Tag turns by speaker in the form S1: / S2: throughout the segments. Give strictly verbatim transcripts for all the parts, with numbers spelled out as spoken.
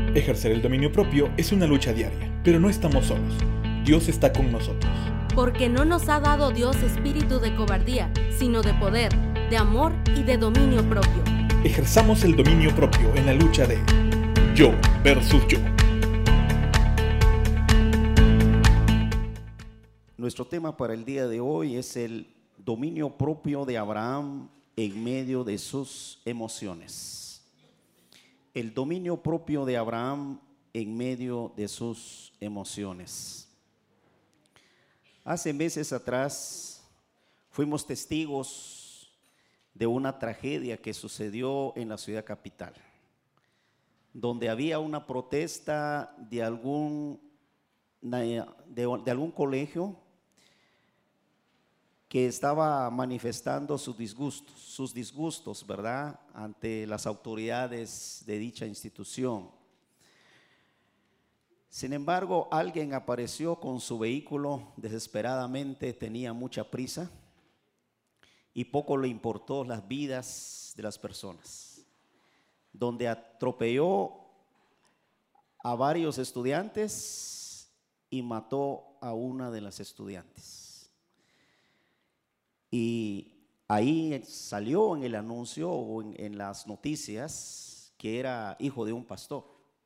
S1: Ejercer el dominio propio es una lucha diaria, pero no estamos solos. Dios está con nosotros.
S2: Porque no nos ha dado Dios espíritu de cobardía, sino de poder, de amor y de dominio propio.
S1: Ejerzamos el dominio propio en la lucha de yo versus yo.
S3: Nuestro tema para el día de hoy es el dominio propio de Abraham en medio de sus emociones. El dominio propio de Abraham en medio de sus emociones. Hace meses atrás fuimos testigos de una tragedia que sucedió en la ciudad capital, donde había una protesta de algún, de, de algún colegio que estaba manifestando sus disgustos, sus disgustos, ¿verdad?, ante las autoridades de dicha institución. Sin embargo, alguien apareció con su vehículo desesperadamente, tenía mucha prisa y poco le importó las vidas de las personas, donde atropelló a varios estudiantes y mató a una de las estudiantes. Y ahí salió en el anuncio o en, en las noticias que era hijo de un pastor.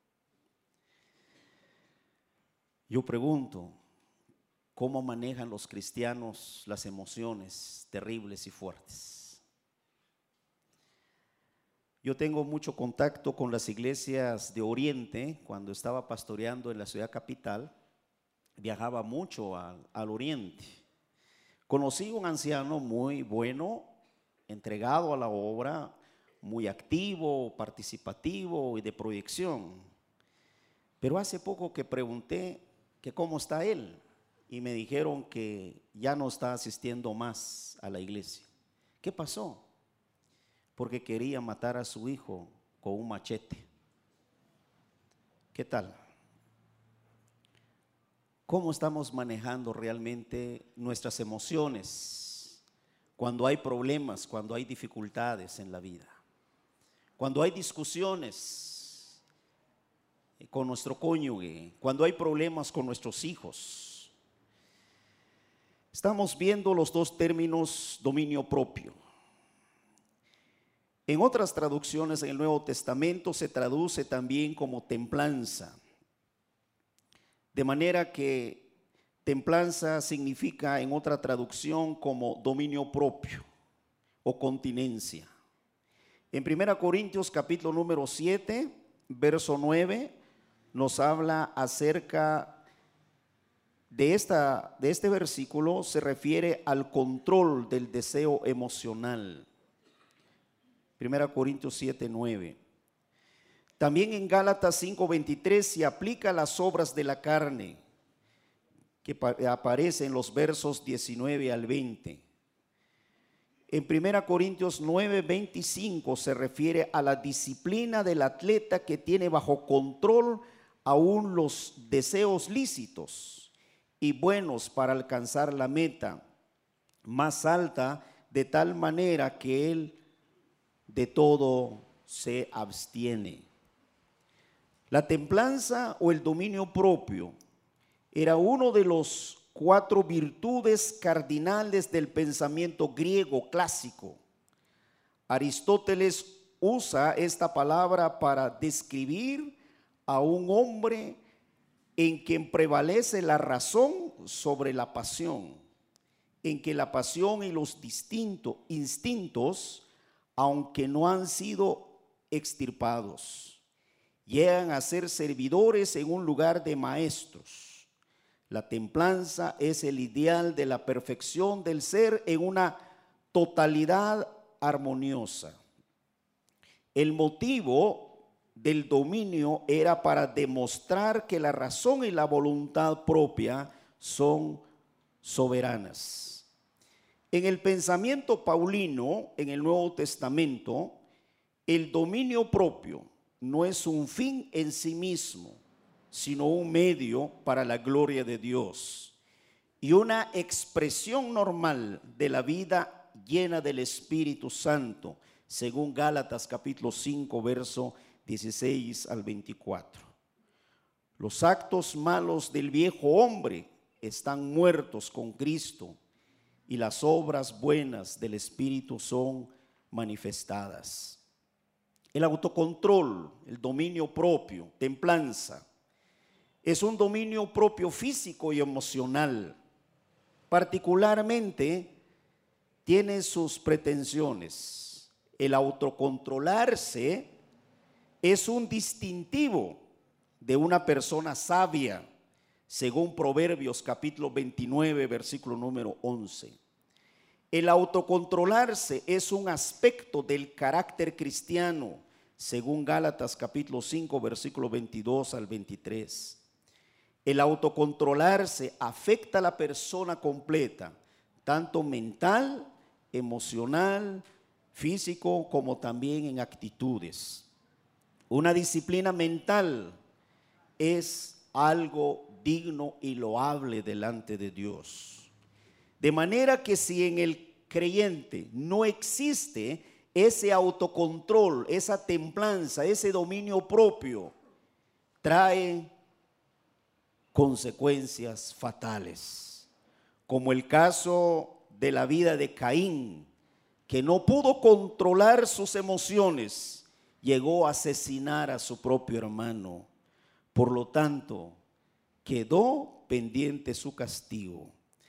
S3: Yo pregunto, ¿cómo manejan los cristianos las emociones terribles y fuertes? Yo tengo mucho contacto con las iglesias de Oriente. Cuando estaba pastoreando en la ciudad capital, viajaba mucho al, al Oriente. Conocí un anciano muy bueno, entregado a la obra, muy activo, participativo y de proyección. Pero hace poco que pregunté que cómo está él y me dijeron que ya no está asistiendo más a la iglesia. ¿Qué pasó? Porque quería matar a su hijo con un machete. ¿Qué tal? ¿Cómo estamos manejando realmente nuestras emociones cuando hay problemas, cuando hay dificultades en la vida? Cuando hay discusiones con nuestro cónyuge, cuando hay problemas con nuestros hijos. Estamos viendo los dos términos dominio propio. En otras traducciones en el Nuevo Testamento se traduce también como templanza. De manera que templanza significa en otra traducción como dominio propio o continencia. En primera Corintios capítulo número siete, verso nueve, nos habla acerca de, esta, de este versículo, se refiere al control del deseo emocional. primera Corintios siete, nueve. También en Gálatas cinco veintitrés se aplica las obras de la carne, que aparece en los versos diecinueve al veinte. En primera Corintios nueve veinticinco se refiere a la disciplina del atleta que tiene bajo control aún los deseos lícitos y buenos para alcanzar la meta más alta, de tal manera que él de todo se abstiene. La templanza o el dominio propio era uno de los cuatro virtudes cardinales del pensamiento griego clásico. Aristóteles usa esta palabra para describir a un hombre en quien prevalece la razón sobre la pasión, en que la pasión y los distintos instintos, aunque no han sido extirpados, llegan a ser servidores en un lugar de maestros. La templanza es el ideal de la perfección del ser en una totalidad armoniosa. El motivo del dominio era para demostrar que la razón y la voluntad propia son soberanas. En el pensamiento paulino, en el Nuevo Testamento, el dominio propio no es un fin en sí mismo, sino un medio para la gloria de Dios y una expresión normal de la vida llena del Espíritu Santo, según Gálatas capítulo cinco, verso dieciséis al veinticuatro. Los actos malos del viejo hombre están muertos con Cristo y las obras buenas del Espíritu son manifestadas. El autocontrol, el dominio propio, templanza, es un dominio propio físico y emocional. Particularmente tiene sus pretensiones. El autocontrolarse es un distintivo de una persona sabia, según Proverbios capítulo veintinueve, versículo número once. El autocontrolarse es un aspecto del carácter cristiano, según Gálatas capítulo cinco, versículo veintidós al veintitrés. El autocontrolarse afecta a la persona completa, tanto mental, emocional, físico, como también en actitudes. Una disciplina mental es algo digno y loable delante de Dios. De manera que si en el creyente no existe ese autocontrol, esa templanza, ese dominio propio, trae consecuencias fatales, como el caso de la vida de Caín, que no pudo controlar sus emociones, llegó a asesinar a su propio hermano. Por lo tanto, quedó pendiente su castigo.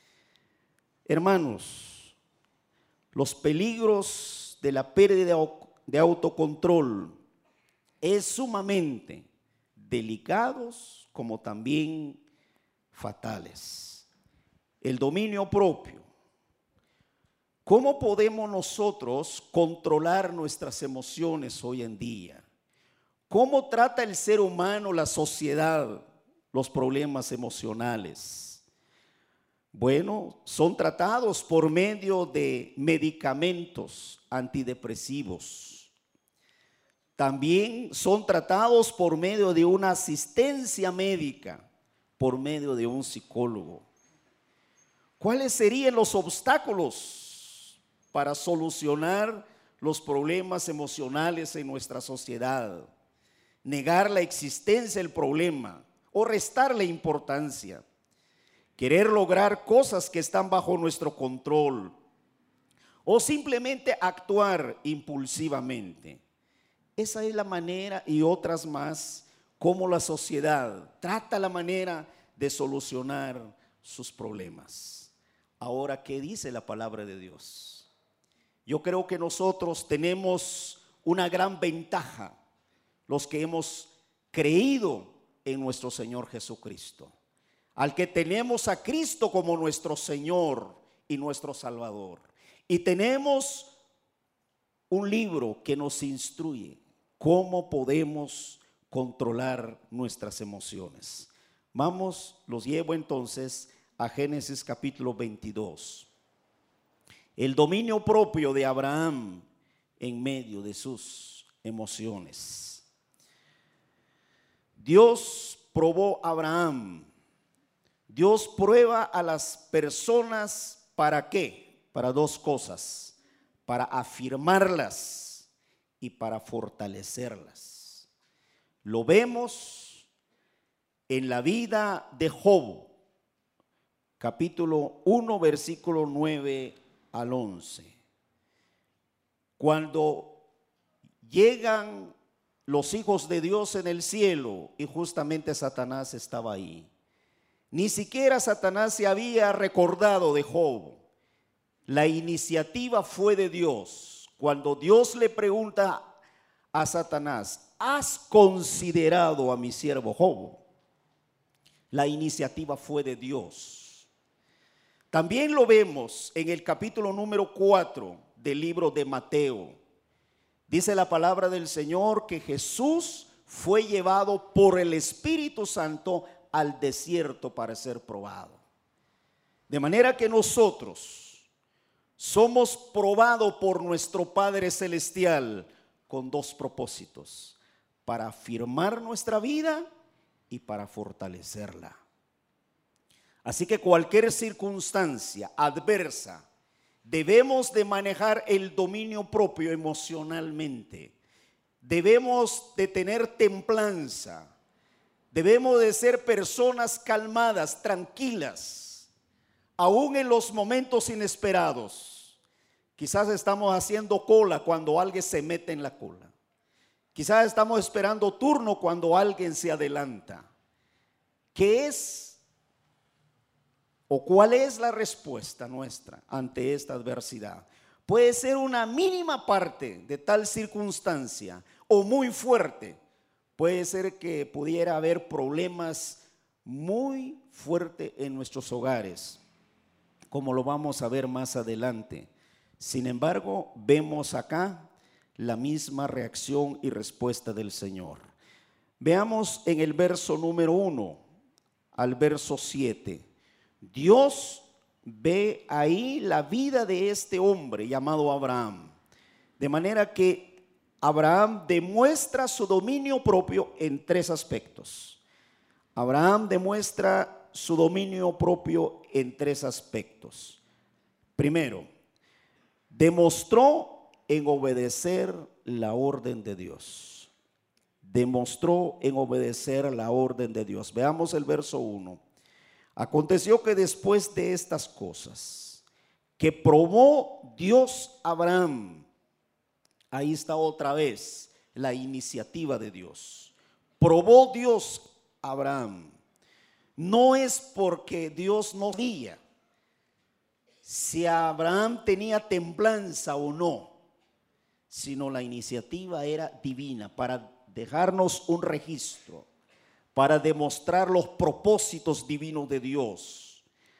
S3: Hermanos, los peligros de la pérdida de autocontrol es sumamente delicados como también fatales. El dominio propio. ¿Cómo podemos nosotros controlar nuestras emociones hoy en día? ¿Cómo trata el ser humano, la sociedad, los problemas emocionales? Bueno, son tratados por medio de medicamentos antidepresivos. También son tratados por medio de una asistencia médica, por medio de un psicólogo. ¿Cuáles serían los obstáculos para solucionar los problemas emocionales en nuestra sociedad? Negar la existencia del problema o restarle importancia. Querer lograr cosas que están bajo nuestro control o simplemente actuar impulsivamente. Esa es la manera y otras más como la sociedad trata la manera de solucionar sus problemas. Ahora, ¿qué dice la palabra de Dios? Yo creo que nosotros tenemos una gran ventaja, los que hemos creído en nuestro Señor Jesucristo, al que tenemos a Cristo como nuestro Señor y nuestro Salvador. Y tenemos un libro que nos instruye cómo podemos controlar nuestras emociones. Vamos, los llevo entonces a Génesis capítulo veintidós. El dominio propio de Abraham en medio de sus emociones. Dios probó a Abraham. Dios prueba a las personas, ¿para qué? Para dos cosas: para afirmarlas y para fortalecerlas. Lo vemos en la vida de Job, capítulo uno, versículo nueve al once. Cuando llegan los hijos de Dios en el cielo y justamente Satanás estaba ahí. Ni siquiera Satanás se había recordado de Job. La iniciativa fue de Dios. Cuando Dios le pregunta a Satanás: ¿has considerado a mi siervo Job? La iniciativa fue de Dios. También lo vemos en el capítulo número cuatro del libro de Mateo. Dice la palabra del Señor que Jesús fue llevado por el Espíritu Santo al desierto para ser probado. De manera que nosotros somos probados por nuestro Padre Celestial con dos propósitos: para afirmar nuestra vida y para fortalecerla. Así que cualquier circunstancia adversa, debemos de manejar el dominio propio emocionalmente. Debemos de tener templanza. Debemos de ser personas calmadas, tranquilas, aún en los momentos inesperados. Quizás estamos haciendo cola cuando alguien se mete en la cola. Quizás estamos esperando turno cuando alguien se adelanta. ¿Qué es o cuál es la respuesta nuestra ante esta adversidad? Puede ser una mínima parte de tal circunstancia o muy fuerte. Puede ser que pudiera haber problemas muy fuertes en nuestros hogares, como lo vamos a ver más adelante. Sin embargo, vemos acá la misma reacción y respuesta del Señor. Veamos en el verso número uno al verso siete. Dios ve ahí la vida de este hombre llamado Abraham, de manera que Abraham demuestra su dominio propio en tres aspectos. Abraham demuestra su dominio propio en tres aspectos. Primero, demostró en obedecer la orden de Dios. Demostró en obedecer la orden de Dios. Veamos el verso uno. Aconteció que después de estas cosas, que probó Dios a Abraham. Ahí está otra vez la iniciativa de Dios. Probó Dios a Abraham. No es porque Dios no sabía si Abraham tenía templanza o no, sino la iniciativa era divina para dejarnos un registro, para demostrar los propósitos divinos de Dios.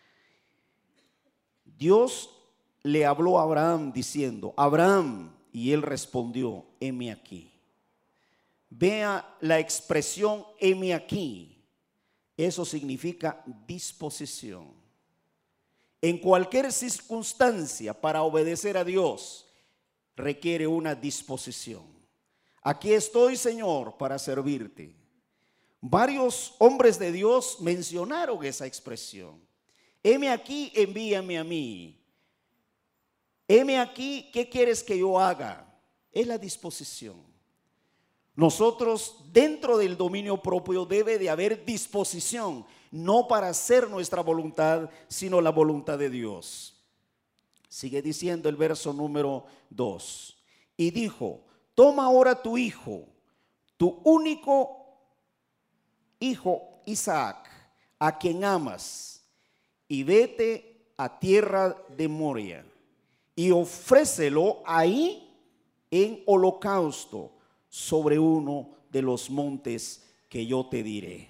S3: Dios le habló a Abraham diciendo: Abraham, y él respondió: heme aquí. Vea la expresión heme aquí. Eso significa disposición. En cualquier circunstancia, para obedecer a Dios requiere una disposición. Aquí estoy, Señor, para servirte. Varios hombres de Dios mencionaron esa expresión. Heme aquí, envíame a mí. Heme aquí, ¿qué quieres que yo haga? Es la disposición. Nosotros, dentro del dominio propio, debe de haber disposición, no para hacer nuestra voluntad, sino la voluntad de Dios. Sigue diciendo el verso número dos. Y dijo: toma ahora tu hijo, tu único hijo Isaac, a quien amas, y vete a tierra de Moria, y ofrécelo ahí en holocausto sobre uno de los montes que yo te diré.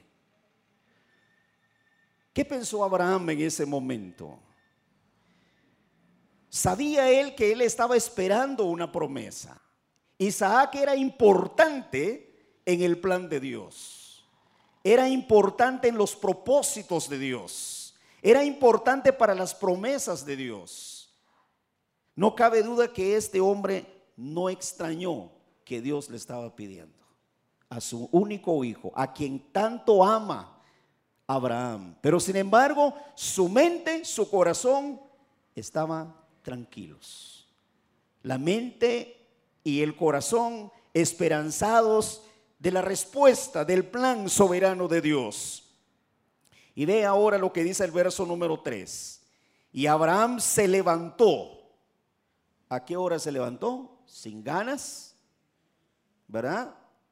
S3: ¿Qué pensó Abraham en ese momento? Sabía él que él estaba esperando una promesa. Isaac era importante en el plan de Dios. Era importante en los propósitos de Dios. Era importante para las promesas de Dios. No cabe duda que este hombre no extrañó que Dios le estaba pidiendo a su único hijo, a quien tanto ama Abraham. Pero sin embargo, su mente, su corazón estaban tranquilos. La mente y el corazón esperanzados de la respuesta del plan soberano de Dios. Y ve ahora lo que dice el verso número tres. Y Abraham se levantó. ¿A qué hora se levantó? Sin ganas, ¿verdad?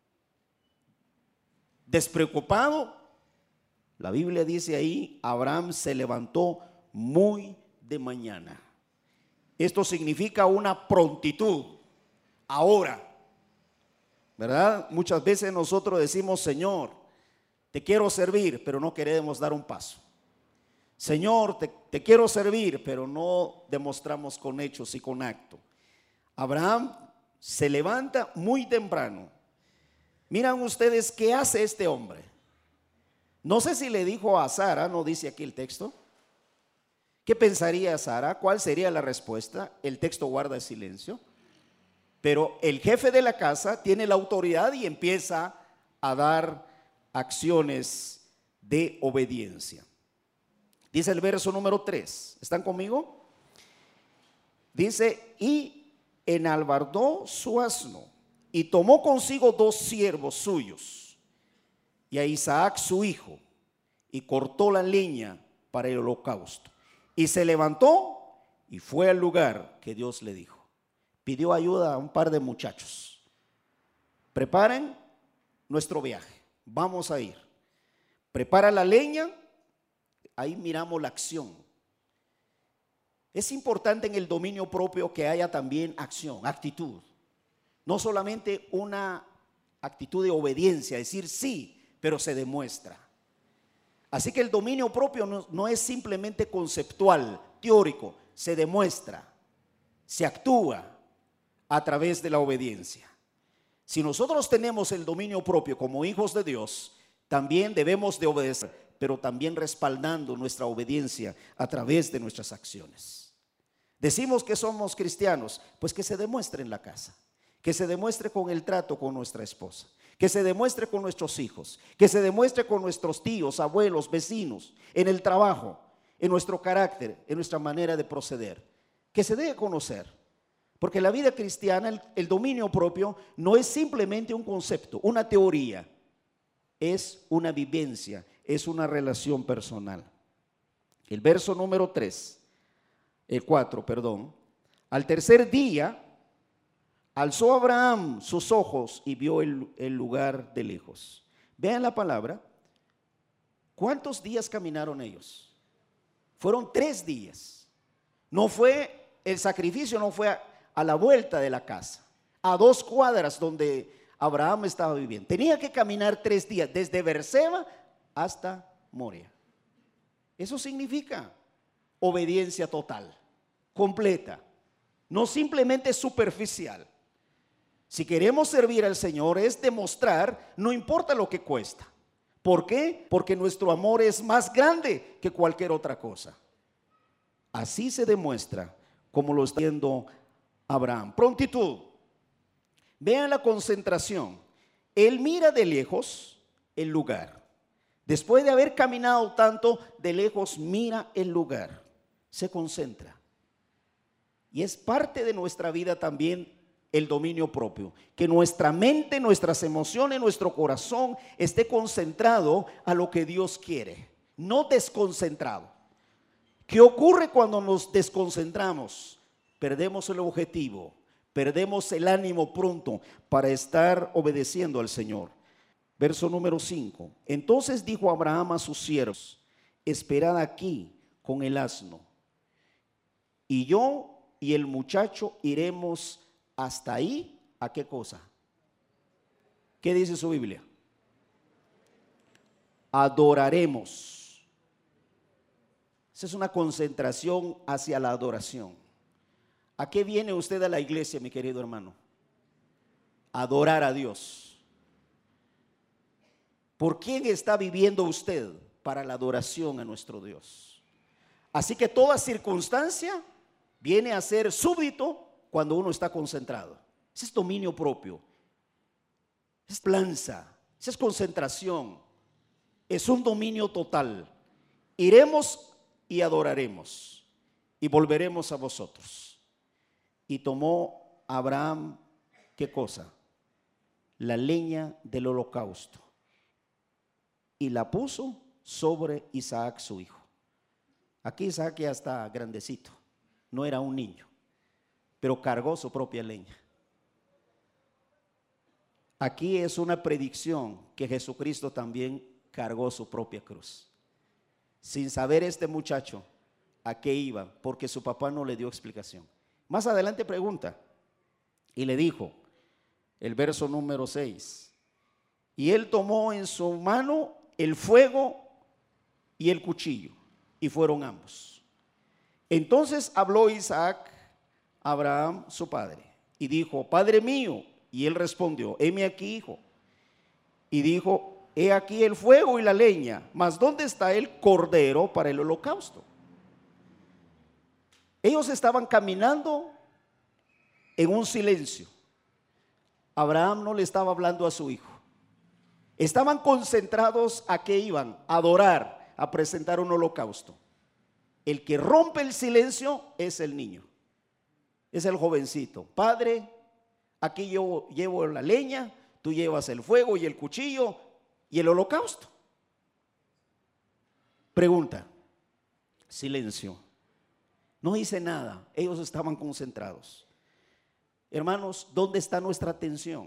S3: Despreocupado. La Biblia dice ahí: Abraham se levantó muy de mañana. Esto significa una prontitud. Ahora, ¿verdad? Muchas veces nosotros decimos: Señor, te quiero servir, pero no queremos dar un paso. Señor, te, te quiero servir, pero no demostramos con hechos y con acto. Abraham se levanta muy temprano. Miran ustedes qué hace este hombre. No sé si le dijo a Sara, no dice aquí el texto. ¿Qué pensaría Sara? ¿Cuál sería la respuesta? El texto guarda silencio. Pero el jefe de la casa tiene la autoridad y empieza a dar acciones de obediencia. Dice el verso número tres. ¿Están conmigo? Dice: y enalbardó su asno y tomó consigo dos siervos suyos y a Isaac su hijo, y cortó la leña para el holocausto. Y se levantó y fue al lugar que Dios le dijo. Pidió ayuda a un par de muchachos. Preparen nuestro viaje, vamos a ir. Prepara la leña, ahí miramos la acción. Es importante en el dominio propio que haya también acción, actitud. No solamente una actitud de obediencia, decir sí, pero se demuestra. Así que el dominio propio no, no es simplemente conceptual, teórico, se demuestra, se actúa a través de la obediencia. Si nosotros tenemos el dominio propio como hijos de Dios, también debemos de obedecer, pero también respaldando nuestra obediencia a través de nuestras acciones. Decimos que somos cristianos, pues que se demuestre en la casa, que se demuestre con el trato con nuestra esposa, que se demuestre con nuestros hijos, que se demuestre con nuestros tíos, abuelos, vecinos, en el trabajo, en nuestro carácter, en nuestra manera de proceder, que se dé a conocer. Porque la vida cristiana, el, el dominio propio, no es simplemente un concepto, una teoría, es una vivencia, es una relación personal. El verso número tres, el cuatro, perdón. Al tercer día, alzó Abraham sus ojos y vio el, el lugar de lejos. Vean la palabra. ¿Cuántos días caminaron ellos? Fueron tres días. No fue, el sacrificio no fue a, a la vuelta de la casa, a dos cuadras donde Abraham estaba viviendo. Tenía que caminar tres días, desde Beerseba hasta Moria. Eso significa obediencia total, completa, no simplemente superficial. Si queremos servir al Señor es demostrar, no importa lo que cuesta. ¿Por qué? Porque nuestro amor es más grande que cualquier otra cosa. Así se demuestra, como lo está haciendo Abraham. Prontitud. Vean la concentración. Él mira de lejos el lugar. Después de haber caminado tanto, de lejos mira el lugar. Se concentra. Y es parte de nuestra vida también el dominio propio, que nuestra mente, nuestras emociones, nuestro corazón esté concentrado a lo que Dios quiere, no desconcentrado. ¿Qué ocurre cuando nos desconcentramos? Perdemos el objetivo, perdemos el ánimo pronto para estar obedeciendo al Señor. Verso número cinco. Entonces dijo Abraham a sus siervos: esperad aquí con el asno, y yo y el muchacho iremos hasta ahí. ¿A qué cosa? ¿Qué dice su Biblia? Adoraremos. Esa es una concentración hacia la adoración. ¿A qué viene usted a la iglesia, mi querido hermano? Adorar a Dios. ¿Por quién está viviendo usted? Para la adoración a nuestro Dios. Así que toda circunstancia viene a ser súbdito cuando uno está concentrado. Ese es dominio propio. Es planza. Esa es concentración. Es un dominio total. Iremos y adoraremos y volveremos a vosotros. Y tomó Abraham, ¿qué cosa? La leña del holocausto y la puso sobre Isaac su hijo. Aquí Isaac ya está grandecito, no era un niño, pero cargó su propia leña. Aquí es una predicción que Jesucristo también cargó su propia cruz. Sin saber este muchacho a qué iba, porque su papá no le dio explicación. Más adelante pregunta, y le dijo, el verso número seis, y él tomó en su mano el fuego y el cuchillo, y fueron ambos. Entonces habló Isaac a Abraham su padre, y dijo: Padre mío. Y él respondió: heme aquí, hijo. Y dijo: he aquí el fuego y la leña, mas ¿dónde está el cordero para el holocausto? Ellos estaban caminando en un silencio. Abraham no le estaba hablando a su hijo. Estaban concentrados a qué iban, a adorar, a presentar un holocausto. El que rompe el silencio es el niño, es el jovencito. Padre, aquí yo llevo la leña, tú llevas el fuego y el cuchillo, ¿Y el holocausto? Pregunta. Silencio. No hice nada. Ellos estaban concentrados. Hermanos, ¿dónde está nuestra atención?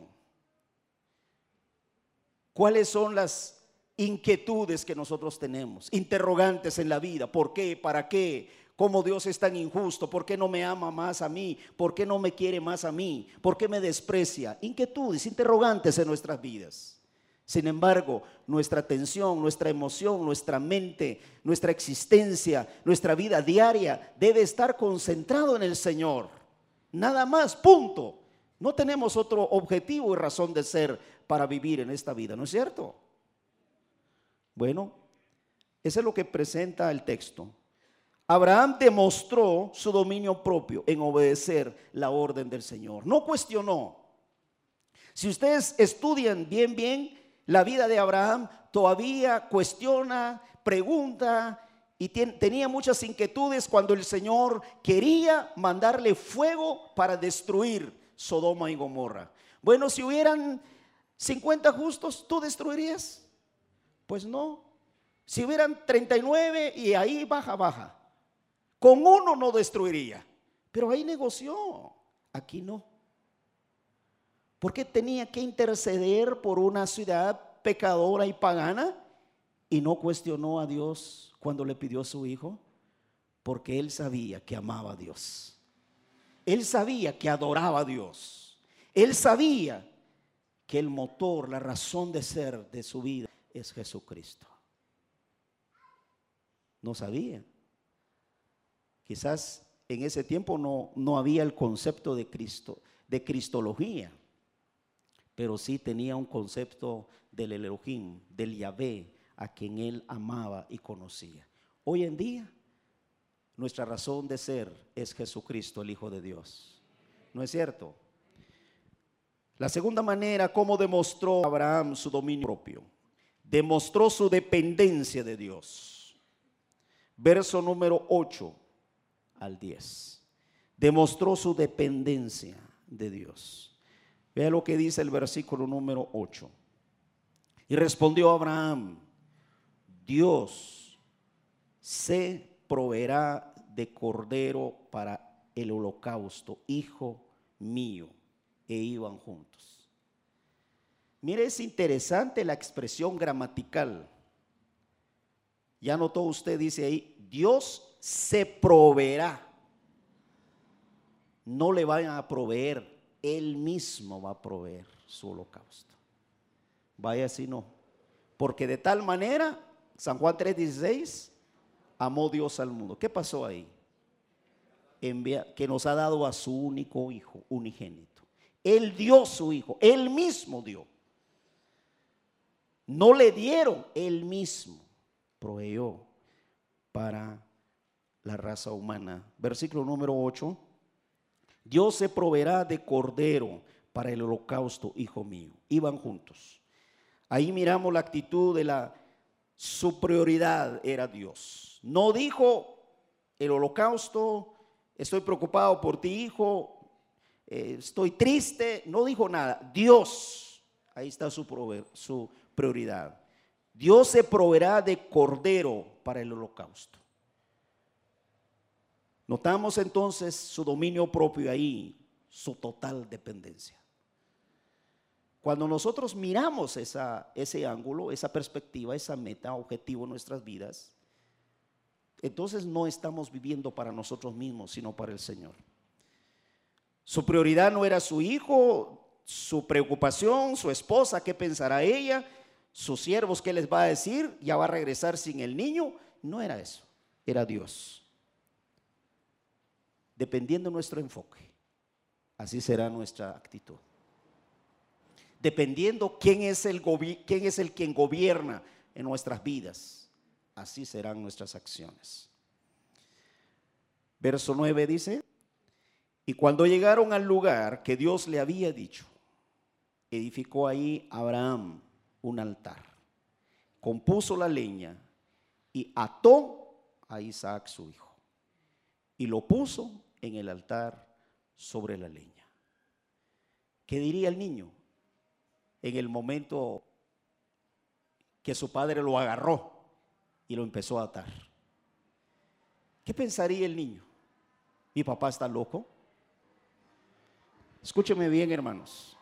S3: ¿Cuáles son las inquietudes que nosotros tenemos? Interrogantes en la vida. ¿Por qué? ¿Para qué? ¿Cómo Dios es tan injusto? ¿Por qué no me ama más a mí? ¿Por qué no me quiere más a mí? ¿Por qué me desprecia? Inquietudes, interrogantes en nuestras vidas. Sin embargo, nuestra atención, nuestra emoción, nuestra mente, nuestra existencia, nuestra vida diaria debe estar concentrado en el Señor. Nada más, punto. No tenemos otro objetivo y razón de ser para vivir en esta vida, ¿no es cierto? Bueno, eso es lo que presenta el texto. Abraham demostró su dominio propio en obedecer la orden del Señor. No cuestionó. Si ustedes estudian bien, bien la vida de Abraham, todavía cuestiona, pregunta y ten, tenía muchas inquietudes cuando el Señor quería mandarle fuego para destruir Sodoma y Gomorra. Bueno, si hubieran cincuenta justos, ¿tú destruirías? Pues no. Si hubieran treinta y nueve y ahí baja, baja. Con uno no destruiría. Pero ahí negoció. Aquí no. ¿Por qué tenía que interceder por una ciudad pecadora y pagana y no cuestionó a Dios cuando le pidió a su hijo? Porque él sabía que amaba a Dios. Él sabía que adoraba a Dios. Él sabía que el motor, la razón de ser de su vida es Jesucristo. No sabía. Quizás en ese tiempo no, no había el concepto de Cristo, de cristología. Pero sí tenía un concepto del Elohim, del Yahvé, a quien él amaba y conocía. Hoy en día, nuestra razón de ser es Jesucristo, el Hijo de Dios. ¿No es cierto? La segunda manera, ¿cómo demostró Abraham su dominio propio? Demostró su dependencia de Dios. Verso número ocho al diez. Demostró su dependencia de Dios. Vea lo que dice el versículo número ocho. Y respondió Abraham: Dios se proveerá de cordero para el holocausto, hijo mío. E iban juntos. Mire, es interesante la expresión gramatical. Ya notó usted, dice ahí, Dios se proveerá. No le van a proveer. Él mismo va a proveer su holocausto. Vaya si no. Porque de tal manera, San Juan tres dieciséis, amó Dios al mundo. ¿Qué pasó ahí? Envía, que nos ha dado a su único hijo, unigénito. Él dio su hijo, él mismo dio. No le dieron, él mismo proveyó para la raza humana. Versículo número ocho. Dios se proveerá de cordero para el holocausto, hijo mío. Iban juntos. Ahí miramos la actitud de la, su prioridad era Dios. No dijo el holocausto, estoy preocupado por ti, hijo, eh, estoy triste. No dijo nada. Dios, ahí está su, prove, su prioridad. Dios se proveerá de cordero para el holocausto. Notamos entonces su dominio propio ahí, su total dependencia. Cuando nosotros miramos esa, ese ángulo, esa perspectiva, esa meta, objetivo en nuestras vidas, entonces no estamos viviendo para nosotros mismos, sino para el Señor. Su prioridad no era su hijo, su preocupación, su esposa, ¿qué pensará ella? Sus siervos, ¿qué les va a decir? ¿Ya va a regresar sin el niño? No era eso, era Dios. Dependiendo de nuestro enfoque, así será nuestra actitud. Dependiendo quién es el quién es el quien gobierna en nuestras vidas, así serán nuestras acciones. Verso nueve dice: y cuando llegaron al lugar que Dios le había dicho, edificó ahí Abraham un altar, compuso la leña y ató a Isaac su hijo y lo puso en el altar sobre la leña. ¿Qué diría el niño en el momento que su padre lo agarró y lo empezó a atar. ¿Qué pensaría el niño? ¿Mi papá está loco? Escúcheme bien, hermanos.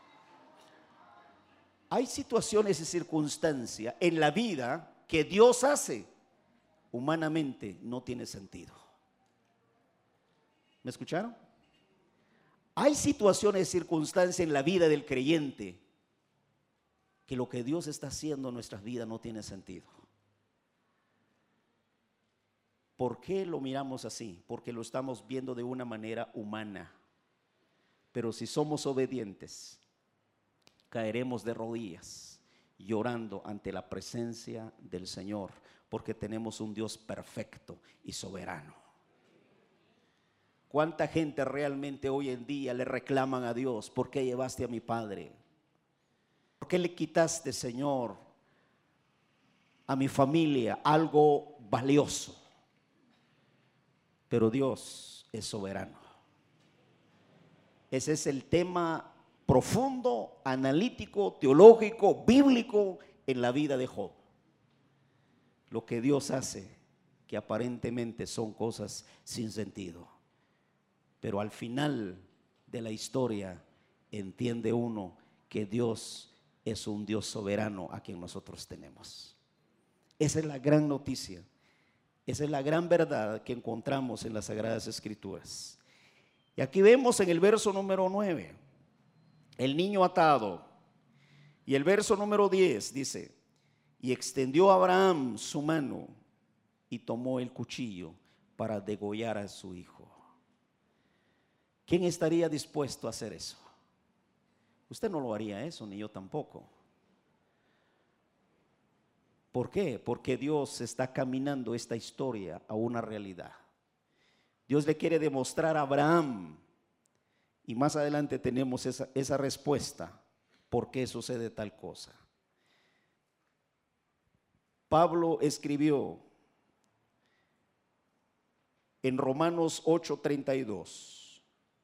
S3: Hay situaciones y circunstancias en la vida que Dios hace, humanamente no tiene sentido. ¿Me escucharon? Hay situaciones y circunstancias en la vida del creyente que lo que Dios está haciendo en nuestras vidas no tiene sentido. ¿Por qué lo miramos así? Porque lo estamos viendo de una manera humana. Pero si somos obedientes, caeremos de rodillas llorando ante la presencia del Señor, porque tenemos un Dios perfecto y soberano. ¿Cuánta gente realmente hoy en día le reclaman a Dios? ¿Por qué llevaste a mi padre? ¿Por qué le quitaste, Señor, a mi familia algo valioso? Pero Dios es soberano. Ese es el tema profundo, analítico, teológico, bíblico en la vida de Job. Lo que Dios hace, que aparentemente son cosas sin sentido, pero al final de la historia entiende uno que Dios es un Dios soberano a quien nosotros tenemos. Esa es la gran noticia, esa es la gran verdad que encontramos en las Sagradas Escrituras. Y aquí vemos en el verso número nueve, el niño atado. Y el verso número diez dice: y extendió Abraham su mano y tomó el cuchillo para degollar a su hijo. ¿Quién estaría dispuesto a hacer eso? Usted no lo haría eso, ni yo tampoco. ¿Por qué? Porque Dios está caminando esta historia a una realidad. Dios le quiere demostrar a Abraham, y más adelante tenemos esa, esa respuesta, por qué sucede tal cosa. Pablo escribió en Romanos ocho treinta y dos: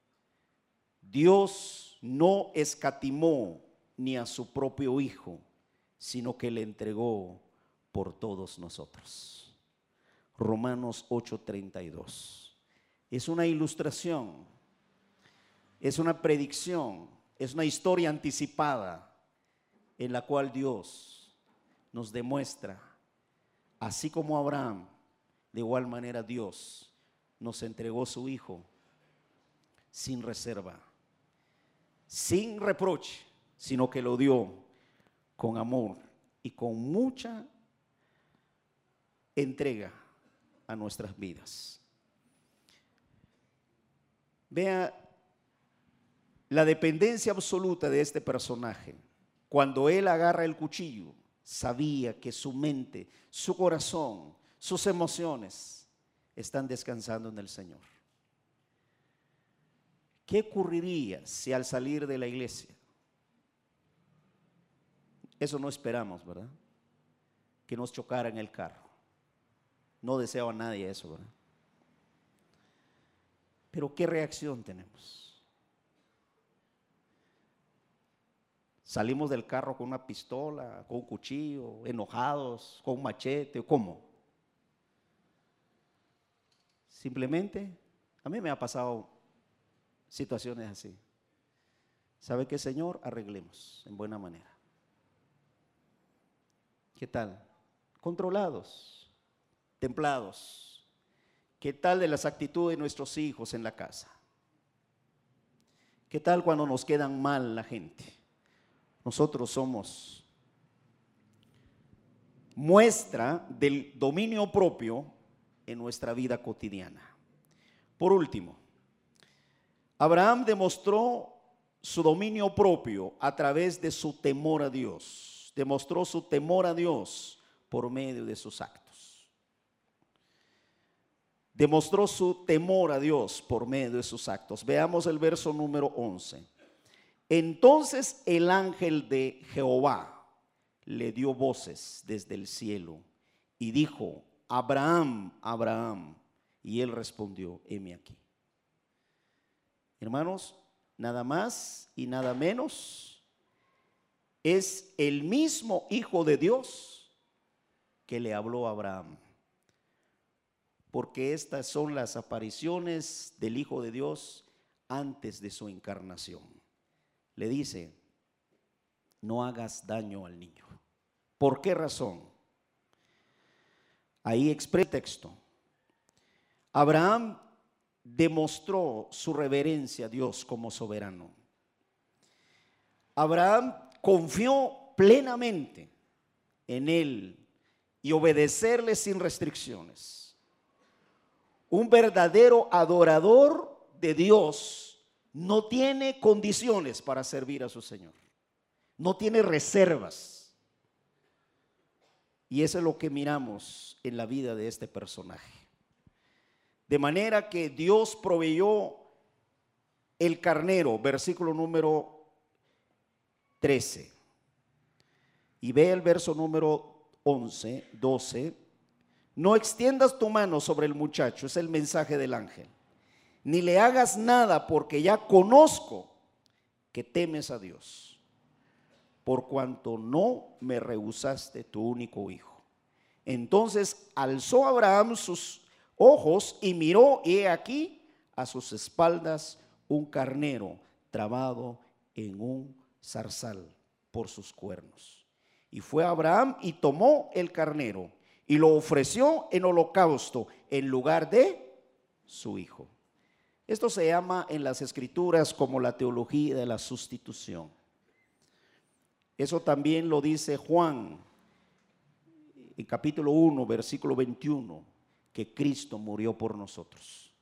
S3: Dios no escatimó ni a su propio Hijo, sino que le entregó por todos nosotros. Romanos ocho treinta y dos. Es una ilustración, es una predicción, es una historia anticipada en la cual Dios nos demuestra, así como Abraham, de igual manera Dios nos entregó su Hijo sin reserva, sin reproche, sino que lo dio con amor y con mucha entrega a nuestras vidas. Vea la dependencia absoluta de este personaje. Cuando él agarra el cuchillo, sabía que su mente, su corazón, sus emociones están descansando en el Señor. ¿Qué ocurriría si al salir de la iglesia? Eso no esperamos, ¿verdad? Que nos chocara en el carro. No deseo a nadie eso, ¿verdad? Pero ¿qué reacción tenemos? ¿Salimos del carro con una pistola, con un cuchillo, enojados, con un machete o cómo? Simplemente, a mí me ha pasado situaciones así. ¿Sabe qué, Señor? Arreglemos en buena manera. ¿Qué tal? Controlados, templados. ¿Qué tal de las actitudes de nuestros hijos en la casa? ¿Qué tal cuando nos quedan mal la gente? Nosotros somos muestra del dominio propio en nuestra vida cotidiana. Por último, Abraham demostró su dominio propio a través de su temor a Dios. Demostró su temor a Dios por medio de sus actos. Demostró su temor a Dios por medio de sus actos. Veamos el verso número once. Entonces el ángel de Jehová le dio voces desde el cielo y dijo: Abraham, Abraham. Y él respondió: heme aquí. Hermanos, nada más y nada menos, es el mismo Hijo de Dios que le habló a Abraham, porque estas son las apariciones del Hijo de Dios antes de su encarnación. Le dice: no hagas daño al niño. ¿Por qué razón? Ahí expresa el texto. Abraham demostró su reverencia a Dios como soberano. Abraham confió plenamente en él y obedecerle sin restricciones. Un verdadero adorador de Dios no tiene condiciones para servir a su Señor, no tiene reservas. Y eso es lo que miramos en la vida de este personaje. De manera que Dios proveyó el carnero, versículo número trece. Y ve el verso número once, doce. No extiendas tu mano sobre el muchacho, es el mensaje del ángel. Ni le hagas nada, porque ya conozco que temes a Dios, por cuanto no me rehusaste tu único hijo. Entonces alzó Abraham sus ojos y miró, y he aquí a sus espaldas un carnero trabado en un zarzal por sus cuernos. Y fue Abraham y tomó el carnero y lo ofreció en holocausto en lugar de su hijo. Esto se llama en las escrituras como la teología de la sustitución. Eso también lo dice Juan en capítulo uno, versículo veintiuno, que Cristo murió por nosotros.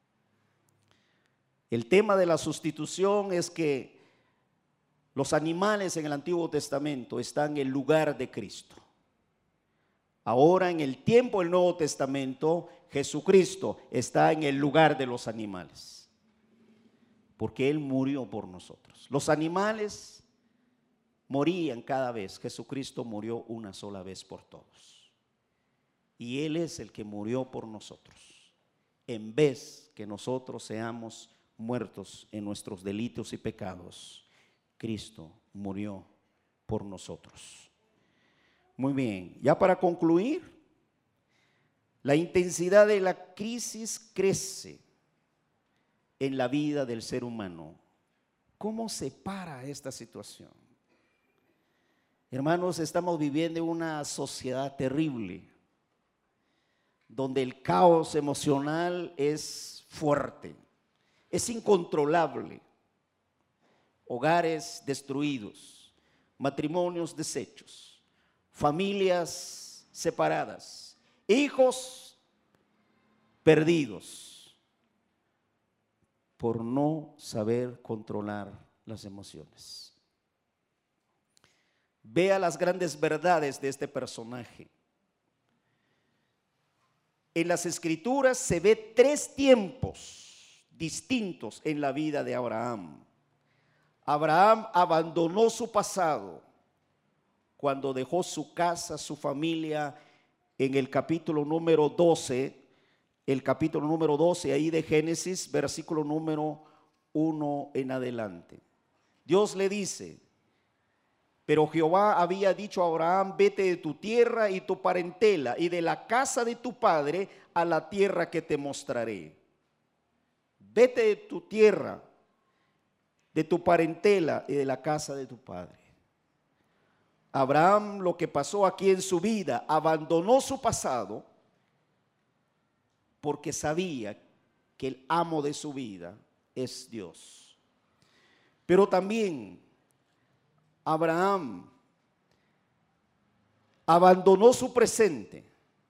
S3: El tema de la sustitución es que los animales en el Antiguo Testamento están en lugar de Cristo. Ahora, en el tiempo del Nuevo Testamento, Jesucristo está en el lugar de los animales, porque Él murió por nosotros. Los animales morían cada vez, Jesucristo murió una sola vez por todos. Y Él es el que murió por nosotros, en vez que nosotros seamos muertos en nuestros delitos y pecados. Cristo murió por nosotros. Muy bien, ya para concluir, la intensidad de la crisis crece en la vida del ser humano. ¿Cómo se para esta situación? Hermanos, estamos viviendo una sociedad terrible, donde el caos emocional es fuerte, es incontrolable. Hogares destruidos, matrimonios deshechos, familias separadas, hijos perdidos por no saber controlar las emociones. Vea las grandes verdades de este personaje. En las escrituras se ve tres tiempos distintos en la vida de Abraham. Abraham abandonó su pasado cuando dejó su casa, su familia, en el capítulo número doce, el capítulo número doce ahí de Génesis, versículo número uno en adelante. Dios le dice: pero Jehová había dicho a Abraham: vete de tu tierra y tu parentela y de la casa de tu padre a la tierra que te mostraré. Vete de tu tierra, de tu parentela y de la casa de tu padre. Abraham, lo que pasó aquí en su vida, abandonó su pasado porque sabía que el amo de su vida es Dios. Pero también Abraham abandonó su presente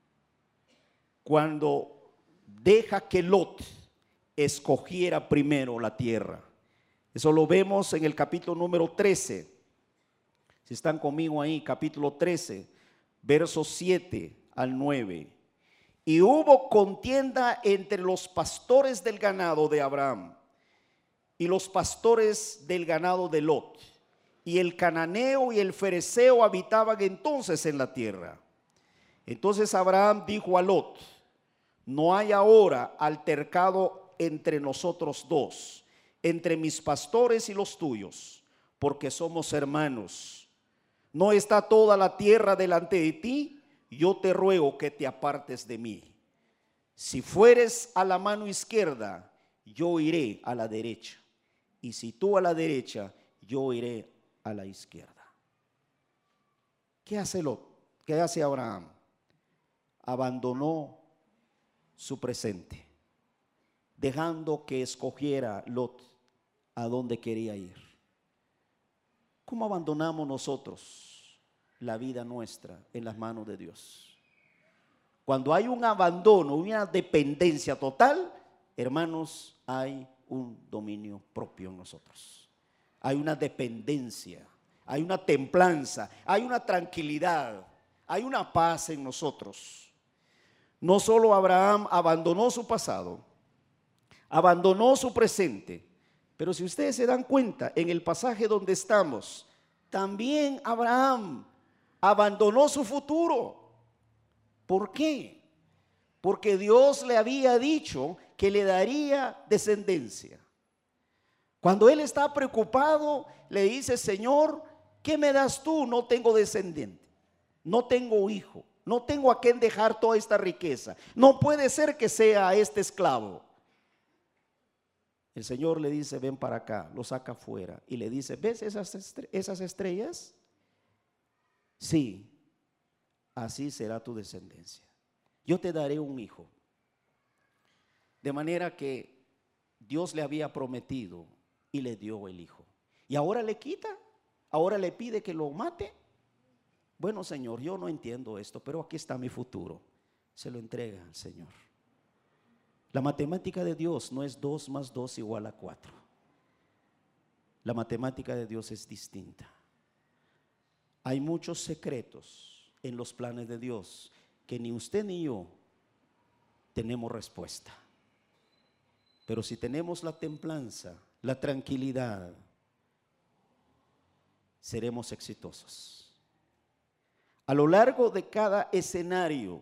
S3: cuando deja que Lot escogiera primero la tierra. Eso lo vemos en el capítulo número trece. Si están conmigo ahí, capítulo trece, versos siete al nueve. Y hubo contienda entre los pastores del ganado de Abraham y los pastores del ganado de Lot. Y el cananeo y el fereceo habitaban entonces en la tierra. Entonces Abraham dijo a Lot: no hay ahora altercado entre nosotros dos, entre mis pastores y los tuyos, porque somos hermanos. ¿No está toda la tierra delante de ti? yo te ruego que te apartes de mí. Si fueres a la mano izquierda, yo iré a la derecha. Y si tú a la derecha, yo iré a la izquierda. ¿Qué hace Lot? ¿Qué hace Abraham? Abandonó su presente, dejando que escogiera Lot a dónde quería ir. ¿Cómo abandonamos nosotros la vida nuestra en las manos de Dios? Cuando hay un abandono, una dependencia total, hermanos, hay un dominio propio en nosotros. Hay una dependencia, hay una templanza, hay una tranquilidad, hay una paz en nosotros. No solo Abraham abandonó su pasado, abandonó su presente, pero si ustedes se dan cuenta, en el pasaje donde estamos, también Abraham abandonó su futuro. ¿Por qué? Porque Dios le había dicho que le daría descendencia. Cuando él está preocupado, le dice: Señor, ¿qué me das tú? No tengo descendiente, no tengo hijo, no tengo a quien dejar toda esta riqueza. No puede ser que sea este esclavo. El Señor le dice: ven para acá, lo saca afuera y le dice: ¿ves esas, estre- esas estrellas? Sí, así será tu descendencia. Yo te daré un hijo. De manera que Dios le había prometido y le dio el hijo. Y ahora le quita, ahora le pide que lo mate. Bueno, Señor, yo no entiendo esto, pero aquí está mi futuro. Se lo entrega al Señor. La matemática de Dios no es dos más dos igual a cuatro. La matemática de Dios es distinta. Hay muchos secretos en los planes de Dios que ni usted ni yo tenemos respuesta. Pero si tenemos la templanza, la tranquilidad, seremos exitosos. A lo largo de cada escenario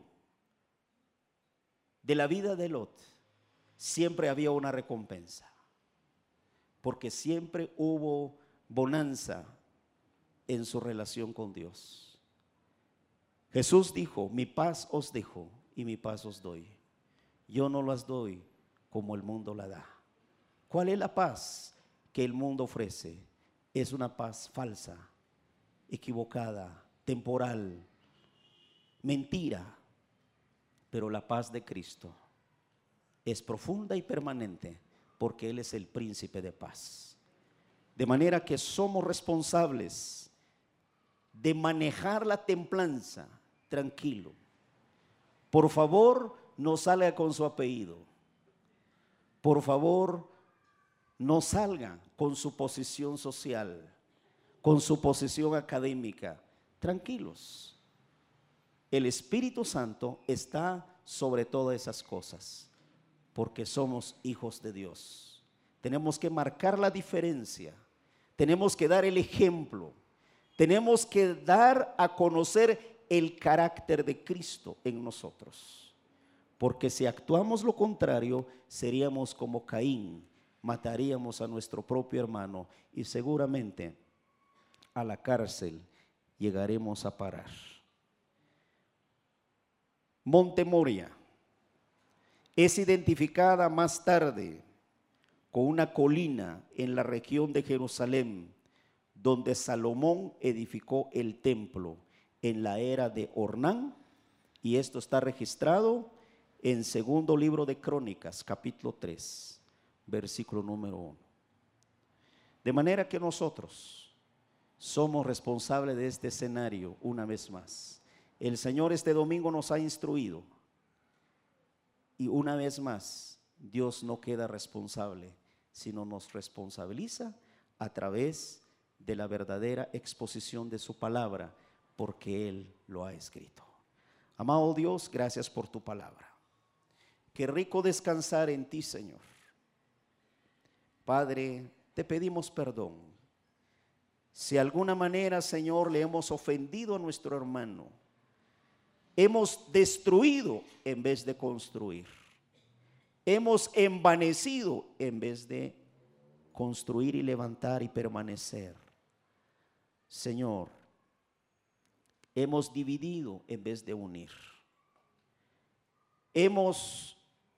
S3: de la vida de Lot, siempre había una recompensa, porque siempre hubo bonanza en su relación con Dios. Jesús dijo: mi paz os dejo y mi paz os doy. Yo no las doy como el mundo la da. ¿Cuál es la paz que el mundo ofrece? Es una paz falsa, equivocada, temporal, mentira. Pero la paz de Cristo es profunda y permanente, porque Él es el príncipe de paz. De manera que somos responsables de manejar la templanza tranquilo. Por favor, no salga con su apellido. Por favor, no salga con su posición social, con su posición académica. Tranquilos. El Espíritu Santo está sobre todas esas cosas, porque somos hijos de Dios. Tenemos que marcar la diferencia, tenemos que dar el ejemplo, tenemos que dar a conocer el carácter de Cristo en nosotros, porque si actuamos lo contrario, seríamos como Caín, mataríamos a nuestro propio hermano y seguramente a la cárcel llegaremos a parar. Monte Moria es identificada más tarde con una colina en la región de Jerusalén, donde Salomón edificó el templo en la era de Ornán, y esto está registrado en segundo libro de Crónicas, capítulo tres, versículo número uno. De manera que nosotros somos responsables de este escenario una vez más. El Señor este domingo nos ha instruido y una vez más Dios no queda responsable, sino nos responsabiliza a través de la verdadera exposición de su palabra, porque Él lo ha escrito. Amado Dios, gracias por tu palabra. Qué rico descansar en ti, Señor. Padre, te pedimos perdón. Si de alguna manera, Señor, le hemos ofendido a nuestro hermano, hemos destruido en vez de construir, hemos envanecido en vez de construir y levantar y permanecer. Señor, hemos dividido en vez de unir. Hemos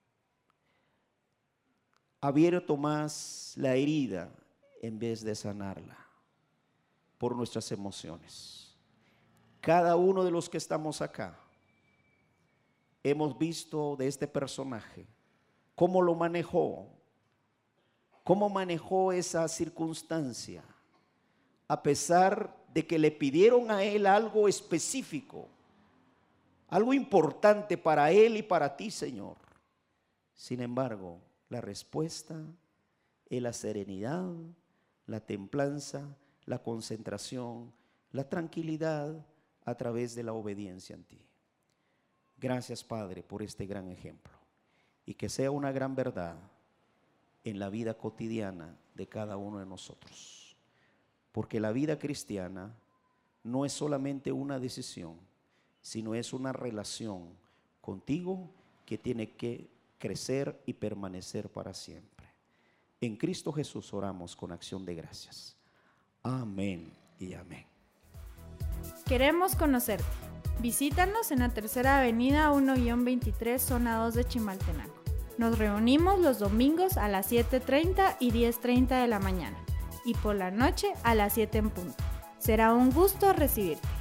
S3: abierto más la herida en vez de sanarla por nuestras emociones. Cada uno de los que estamos acá hemos visto de este personaje cómo lo manejó, cómo manejó esa circunstancia, a pesar de que le pidieron a él algo específico, algo importante para él y para ti, Señor. Sin embargo, la respuesta es la serenidad, la templanza, la concentración, la tranquilidad a través de la obediencia en ti. Gracias, Padre, por este gran ejemplo, y que sea una gran verdad en la vida cotidiana de cada uno de nosotros, porque la vida cristiana no es solamente una decisión, sino es una relación contigo que tiene que crecer y permanecer para siempre. En Cristo Jesús oramos con acción de gracias. Amén y amén.
S4: Queremos conocerte. Visítanos en la Tercera Avenida uno veintitrés, zona dos de Chimaltenango. Nos reunimos los domingos a las siete treinta y diez treinta de la mañana y por la noche a las siete en punto. Será un gusto recibirte.